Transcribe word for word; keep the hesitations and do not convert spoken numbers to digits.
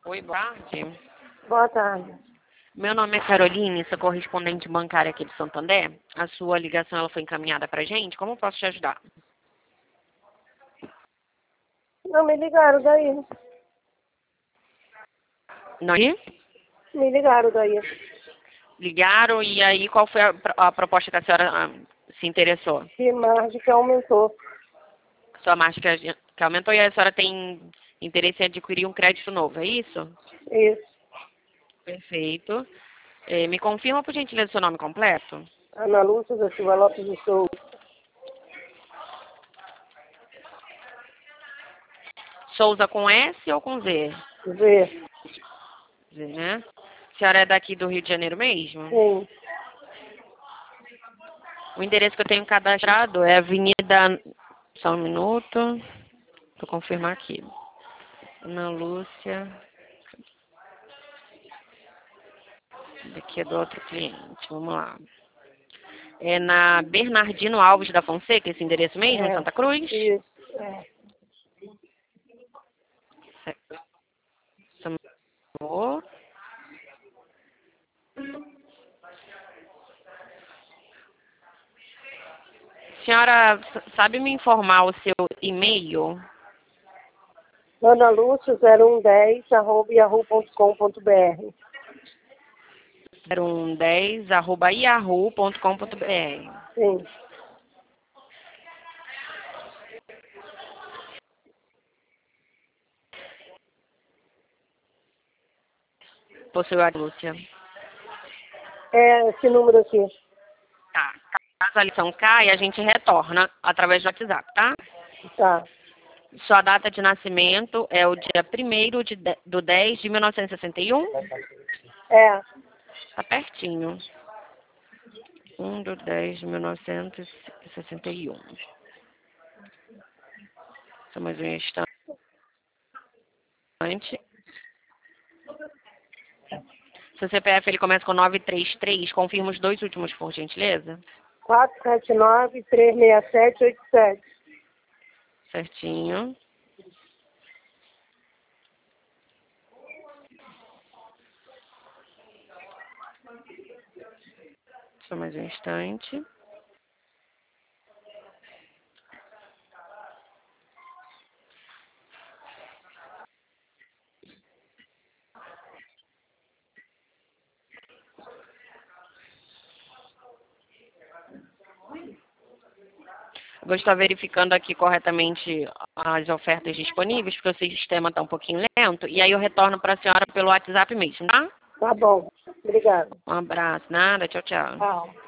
Oi, boa tarde. Boa tarde. Meu nome é Caroline, sou correspondente bancária aqui de Santander. A sua ligação ela foi encaminhada para a gente. Como eu posso te ajudar? Não, me ligaram daí. Não? Me ligaram daí. Ligaram e aí qual foi a, a proposta que a senhora ah, se interessou? Que margem que aumentou. Sua margem que, que aumentou e a senhora tem interesse em adquirir um crédito novo, é isso? Isso. Perfeito. Eh, me confirma, por gentileza, seu nome completo? Ana Lúcia da Silva Lopes do Souza. Souza com S ou com Z? Z. Z, né? A senhora é daqui do Rio de Janeiro mesmo? Sim. O endereço que eu tenho cadastrado é Avenida... Só um minuto. Vou confirmar aqui. Ana Lúcia. Daqui é do outro cliente. Vamos lá. É na Bernardino Alves da Fonseca, esse endereço mesmo, É. Santa Cruz? Isso. É. Certo. Só um minuto. Senhora, sabe me informar o seu e-mail? Ana Lúcia zero um dez arroba yahoo ponto com ponto br. zero um dez arroba yahoo ponto com ponto br. Sim. Possui a Lúcia. É esse número aqui. Tá. Caso a lição caia, a gente retorna através do WhatsApp, tá? Tá. Sua data de nascimento é o dia primeiro de de- do dez de mil novecentos e sessenta e um? É. Tá pertinho. um do dez de mil novecentos e sessenta e um. Só mais um instante. Seu C P F ele começa com nove três três. Confirma os dois últimos, por gentileza. quatro sete nove três seis sete oito sete. Certinho. Só mais um instante. Vou estar verificando aqui corretamente as ofertas disponíveis, porque o sistema está um pouquinho lento. E aí eu retorno para a senhora pelo WhatsApp mesmo, tá? Tá bom. Obrigada. Um abraço. Nada. Tchau, tchau. Tchau.